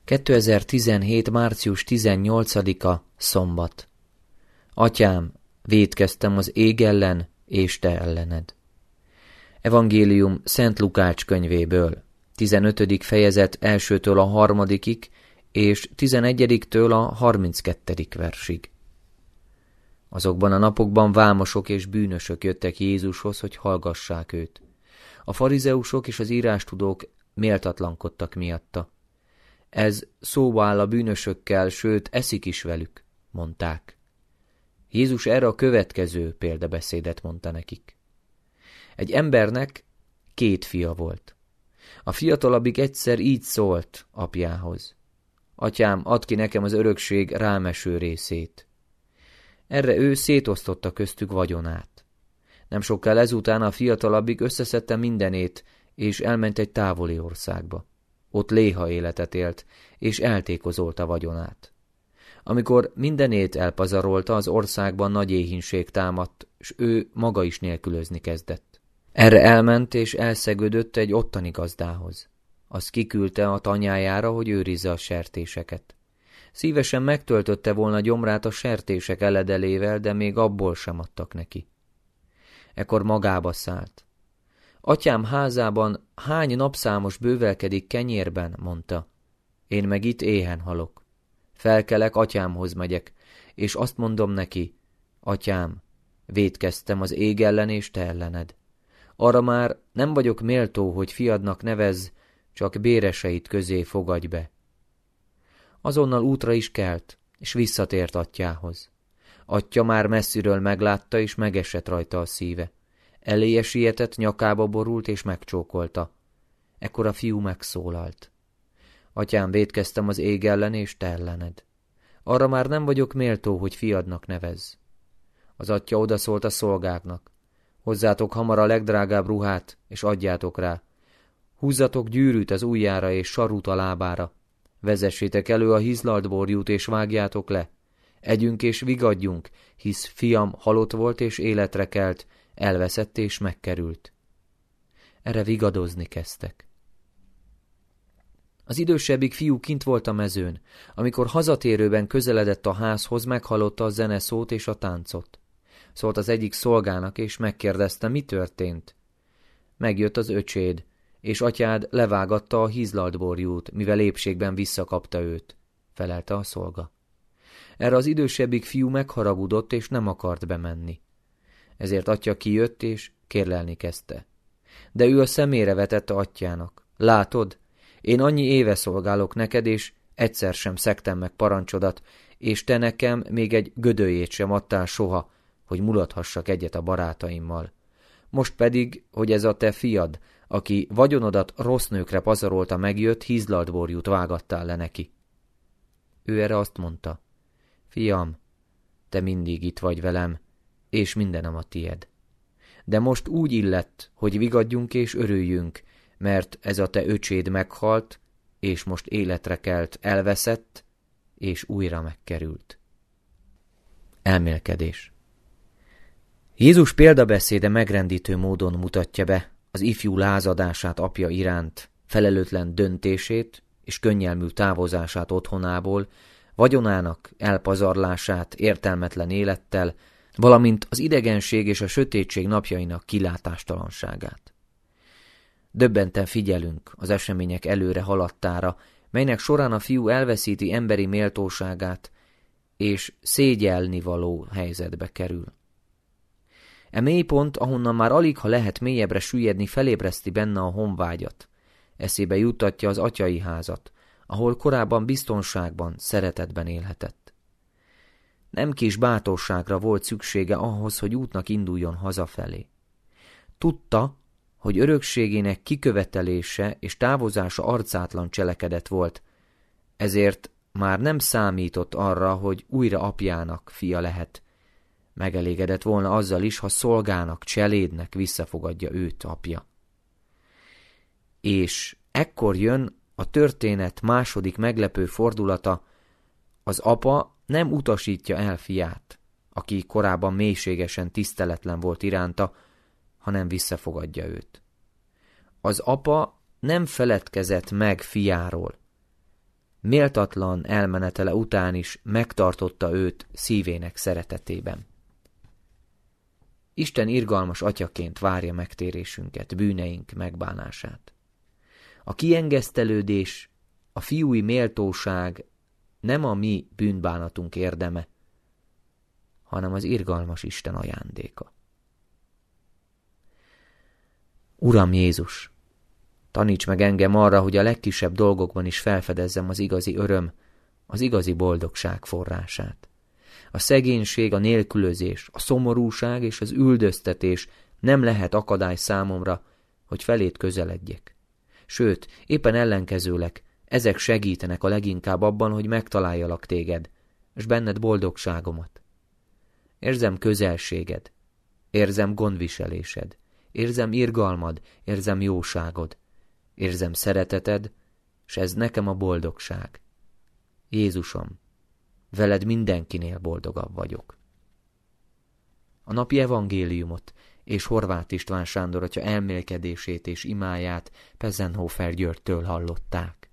2017. március 18-a szombat. Atyám, vétkeztem az ég ellen, és te ellened. Evangélium Szent Lukács könyvéből, 15. fejezet 1-től a 3. és 11-től a 32. versig. Azokban a napokban vámosok és bűnösök jöttek Jézushoz, hogy hallgassák őt. A farizeusok és az írástudók méltatlankodtak miatta. Ez szóba áll a bűnösökkel, sőt, eszik is velük, mondták. Jézus erre a következő példabeszédet mondta nekik. Egy embernek 2 fia volt. A fiatalabbik egyszer így szólt apjához. Atyám, add ki nekem az örökség rámeső részét. Erre ő szétosztotta köztük vagyonát. Nem sokkal ezután a fiatalabbik összeszedte mindenét, és elment egy távoli országba. Ott léha életet élt, és eltékozolta vagyonát. Amikor mindenét elpazarolta, az országban nagy éhínség támadt, s ő maga is nélkülözni kezdett. Erre elment, és elszegődött egy ottani gazdához. Az kiküldte a tanyájára, hogy őrizze a sertéseket. Szívesen megtöltötte volna gyomrát a sertések eledelével, de még abból sem adtak neki. Ekkor magába szállt. Atyám házában hány napszámos bővelkedik kenyérben, mondta. Én meg itt éhen halok. Felkelek, atyámhoz megyek, és azt mondom neki, atyám, vétkeztem az ég ellen és te ellened. Arra már nem vagyok méltó, hogy fiadnak nevezz, csak béreseit közé fogadj be. Azonnal útra is kelt, és visszatért atyához. Atya már messziről meglátta, és megesett rajta a szíve. Eléje sietett, nyakába borult, és megcsókolta. Ekkor a fiú megszólalt. Atyám, vétkeztem az ég ellen, és te ellened. Arra már nem vagyok méltó, hogy fiadnak nevezz. Az atya odaszólt a szolgáknak. Hozzátok hamar a legdrágább ruhát, és adjátok rá. Húzzatok gyűrűt az ujjára, és sarút a lábára. Vezessétek elő a hizlalt borjút, és vágjátok le. Együnk és vigadjunk, hisz fiam halott volt, és életre kelt, elveszett és megkerült. Erre vigadozni kezdtek. Az idősebbik fiú kint volt a mezőn. Amikor hazatérőben közeledett a házhoz, meghallotta a zeneszót és a táncot. Szólt az egyik szolgának, és megkérdezte, mi történt. Megjött az öcséd, és atyád levágatta a hizlalt borjút, mivel épségben visszakapta őt, felelte a szolga. Erre az idősebbik fiú megharagudott, és nem akart bemenni. Ezért atya kijött, és kérlelni kezdte. De ő a szemére vetette atyának. Látod, én annyi éve szolgálok neked, és egyszer sem szegtem meg parancsodat, és te nekem még egy gödölyét sem adtál soha, hogy mulathassak egyet a barátaimmal. Most pedig, hogy ez a te fiad, aki vagyonodat rossz nőkre pazarolta, megjött, hizlalt borjút vágattál le neki. Ő erre azt mondta, fiam, te mindig itt vagy velem, és mindenem a tied. De most úgy illett, hogy vigadjunk és örüljünk, mert ez a te öcséd meghalt, és most életre kelt, elveszett, és újra megkerült. Elmélkedés. Jézus példabeszéde megrendítő módon mutatja be az ifjú lázadását apja iránt, felelőtlen döntését és könnyelmű távozását otthonából, vagyonának elpazarlását értelmetlen élettel, valamint az idegenség és a sötétség napjainak kilátástalanságát. Döbbenten figyelünk az események előre haladtára, melynek során a fiú elveszíti emberi méltóságát, és szégyelnivaló helyzetbe kerül. E mélypont, ahonnan már alig, ha lehet mélyebbre süllyedni, felébreszti benne a honvágyat. Eszébe juttatja az atyai házat, ahol korábban biztonságban, szeretetben élhetett. Nem kis bátorságra volt szüksége ahhoz, hogy útnak induljon hazafelé. Tudta, hogy örökségének kikövetelése és távozása arcátlan cselekedet volt, ezért már nem számított arra, hogy újra apjának fia lehet. Megelégedett volna azzal is, ha szolgának, cselédnek visszafogadja őt apja. És ekkor jön a történet második meglepő fordulata, az apa nem utasítja el fiát, aki korábban mélységesen tiszteletlen volt iránta, hanem visszafogadja őt. Az apa nem feledkezett meg fiáról. méltatlan elmenetele után is megtartotta őt szívének szeretetében. Isten irgalmas atyaként várja megtérésünket, bűneink megbánását. A kiengesztelődés, a fiúi méltóság nem a mi bűnbánatunk érdeme, hanem az irgalmas Isten ajándéka. Uram Jézus, taníts meg engem arra, hogy a legkisebb dolgokban is felfedezzem az igazi öröm, az igazi boldogság forrását. A szegénység, a nélkülözés, a szomorúság és az üldöztetés nem lehet akadály számomra, hogy feléd közeledjek. Sőt, éppen ellenkezőleg, ezek segítenek a leginkább abban, hogy megtaláljalak téged, és benned boldogságomat. Érzem közelséged, érzem gondviselésed, érzem irgalmad, érzem jóságod, érzem szereteted, s ez nekem a boldogság. Jézusom, veled mindenkinél boldogabb vagyok. A napi evangéliumot és Horváth István Sándor atya elmélkedését és imáját Pezenhofer Györgytől hallották.